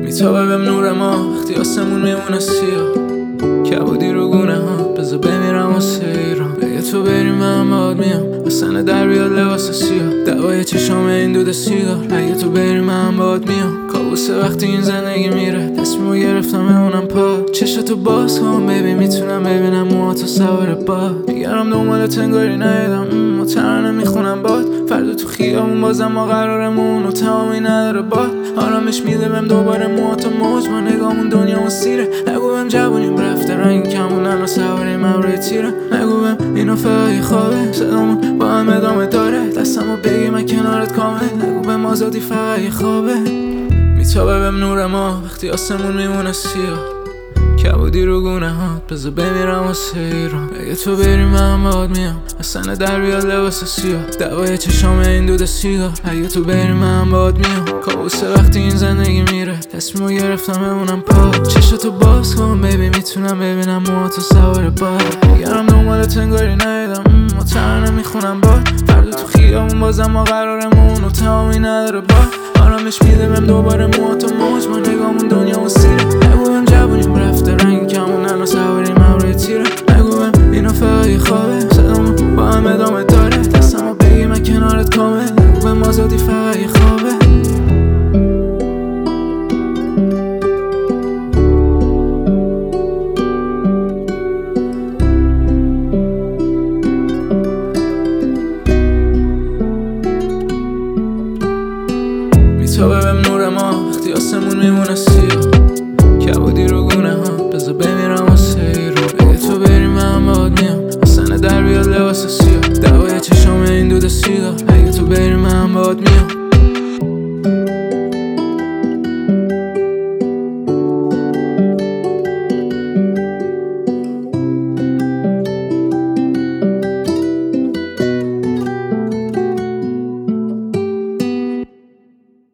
میتابه بهم نور ما وقتی آسمون میمونه سیاه، کبودی رو گونه ها بذار بمیرم واسه ایران. اگه تو بری من باهات میام، واسه در بیاد لباس سیاه، دوای چشام این دود سیگار. اگه تو بری من باهات میام، کابوسه وقتی این زندگی میره، تصمیمو گرفتم بمونم پا. چشاتو باز کن ببین میتونم ببینم موهاتو سوار باد. میگرم دنبالت انگاری ندیدم، ترانه میخونم باد. فردا تو خیابون بازم ما قرارمون و تمامی نداره باد. آرامش میده بهم دوباره موهاتو موج، ما نگامون دنیا و سیره. نگو بهم جوونیم رفته رنگ کمون، الان سواریم روی تیره. نگو بهم اینو فقط خوابه، صدامون با هم ادامه داره. دستمو بگی من کنارت کامل، نگو بهم آزادی فقط خوابه. میتابه بهم نور ما وقتی آسمون میمونه سیاه، کبودی رو گونه هات بذار بمیرم واسه ایران. اگه تو بری من باهات میام، اصلا در بیاد لباس سیاه، دوای چشام این دود سیگار. اگه تو بری من باهات میام، کابوسه وقتی این زندگی میره، تصمیمو گرفتم بمونم پا. چشاتو باز کن ببین میتونم ببینم موهاتو سوار باد. میگرم دنبالت انگاری ندیدم، ترانه میخونم باد. فردا تو خیابون بازم ما قرارمون و تمامی نداره باد. آرامش میده بهم دوباره موهاتو موج، ما نگامون دنیا و سیره. نگو بهم جوونیم رفته رنگ کمون، الان سواریم روی تیره. نگو بهم اینو فقط خوابه، صدامون با هم ادامه داره. دستمو بگی من کنارت کامل، نگو بهم آزادی فقط خوابه. میتابه بهم نور ما وقتی آسمون میمونه سیاه،